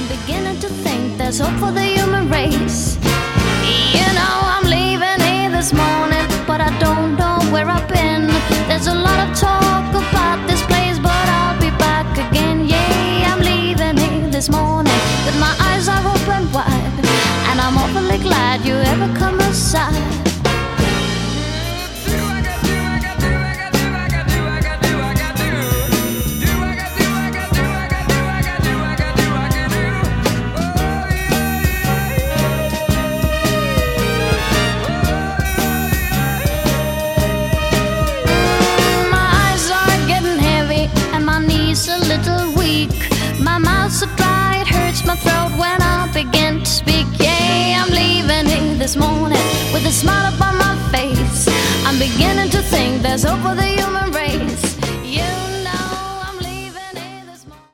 beginning to think there's hope for the human race. You know, I'm leaving here this morning, but I don't know where I've been. There's a lot of talk about this place, but I'll be back again. Yeah, I'm leaving here this morning with my eyes are open wide, and I'm awfully glad you ever come aside. A little weak, my mouth's so dry it hurts my throat when I begin to speak. Yeah, I'm leaving here this morning with a smile upon my face. I'm beginning to think there's hope for the